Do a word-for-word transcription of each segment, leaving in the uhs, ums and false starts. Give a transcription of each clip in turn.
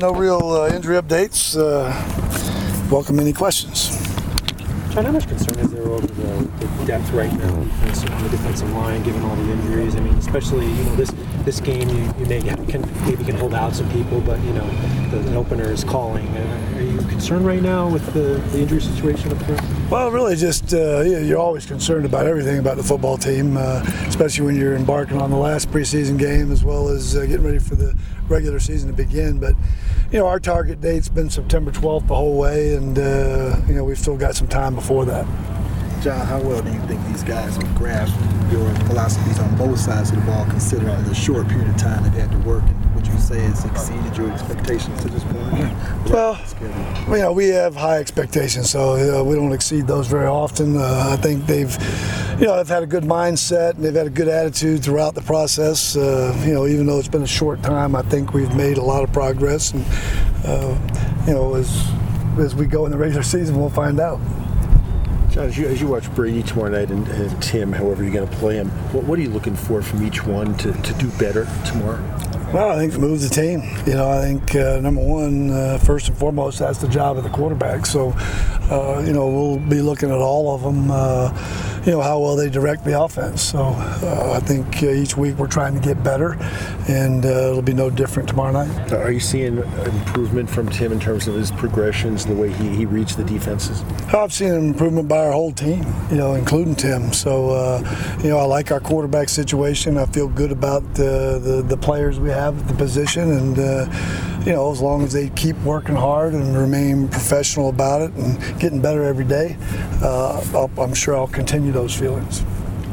no real uh, injury updates. Uh, welcome any questions. John, how much concern is there over the, the depth right now on the defensive line, given all the injuries? I mean, especially, you know, this this game, you, you may can maybe can hold out some people, but, you know, the, the opener is calling. Uh, are you concerned right now with the, the injury situation up front? Well, really just, uh, you're always concerned about everything about the football team, uh, especially when you're embarking on the last preseason game as well as uh, getting ready for the regular season to begin. But, you know, our target date's been September twelfth the whole way, and, uh, you know, we've still got some time before that. John, how well do you think these guys have grasped your philosophies on both sides of the ball, considering the short period of time that they had to work, and would you say has exceeded your expectations to this point? Well, you know, we have high expectations, so you know, we don't exceed those very often. Uh, I think they've, you know, they've had a good mindset and they've had a good attitude throughout the process. Uh, you know, even though it's been a short time, I think we've made a lot of progress, and uh, you know, as as we go in the regular season, we'll find out. John, as you, as you watch Brady tomorrow night and, and Tim, however you're going to play him, what, what are you looking for from each one to, to do better tomorrow? Well, I think move the team. You know, I think uh, number one, uh, first and foremost, that's the job of the quarterback. So, uh, you know, we'll be looking at all of them. Uh, you know, how well they direct the offense. So, uh, I think uh, each week we're trying to get better, and uh, it'll be no different tomorrow night. Are you seeing improvement from Tim in terms of his progressions, the way he, he reads the defenses? I've seen an improvement by our whole team, you know, including Tim. So, uh, you know, I like our quarterback situation. I feel good about the the, the players we have at the position, and uh, you know, as long as they keep working hard and remain professional about it and getting better every day, uh, I'll, I'm sure I'll continue those feelings.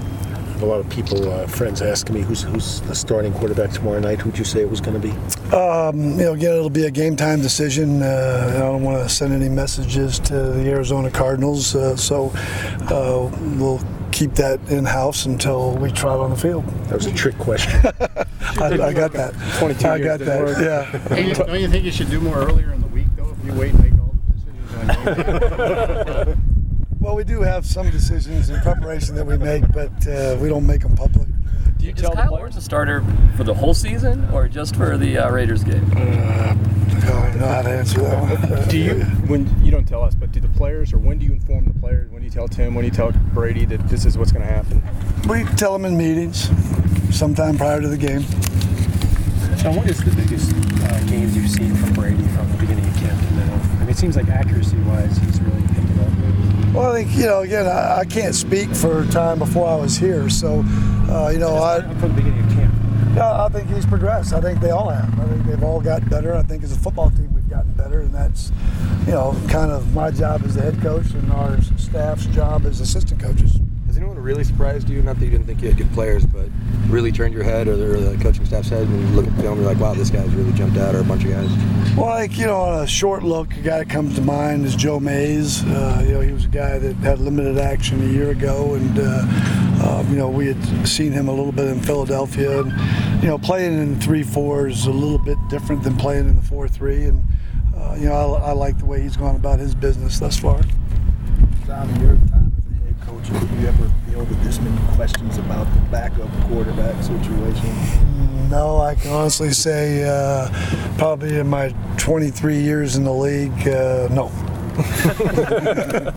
A lot of people, uh, friends asking me who's who's the starting quarterback tomorrow night. Who'd you say it was going to be? Um, you know, again, it'll be a game time decision. Uh, I don't want to send any messages to the Arizona Cardinals, uh, so uh, we'll keep that in house until we try it on the field. That was a trick question. I, I got that. twenty-two I years got that. work. Yeah. Don't you, don't you think you should do more earlier in the week, though, if you wait and make all the decisions on game day? Well, we do have some decisions in preparation that we make, but uh, we don't make them public. Do you Is tell Kyle the Orton a starter for the whole season or just for the uh, Raiders game? Uh, I don't know how to answer that one. Do you, when you don't tell us, but do the players, or when do you inform the players? When do you tell Tim? When do you tell Brady that this is what's going to happen? We tell them in meetings, sometime prior to the game. So, what is the biggest uh, gains you've seen from Brady from the beginning of camp to now? I mean, it seems like accuracy-wise, he's really picked it up. Well, I think, you know, again, I, I can't speak for time before I was here, so, uh, you know, I. From the beginning of camp. Yeah, I think he's progressed. I think they all have. I think they've all gotten better. I think as a football team we've gotten better, and that's, you know, kind of my job as the head coach and our staff's job as assistant coaches. Has anyone really surprised you? Not that you didn't think you had good players, but really turned your head or the, or the coaching staff's head when you look at the film, you're like, wow, this guy's really jumped out, or a bunch of guys? Well, like, you know, on a short look, a guy that comes to mind is Joe Mays. Uh, you know, he was a guy that had limited action a year ago, and, uh, uh, you know, we had seen him a little bit in Philadelphia. And, you know, playing in three four is a little bit different than playing in the four three, and, uh, you know, I, I like the way he's gone about his business thus far. John, in your time as a head coach, have you ever fielded this many questions about the backup quarterback situation? No, I can honestly say uh, probably in my twenty-three years in the league, uh, no.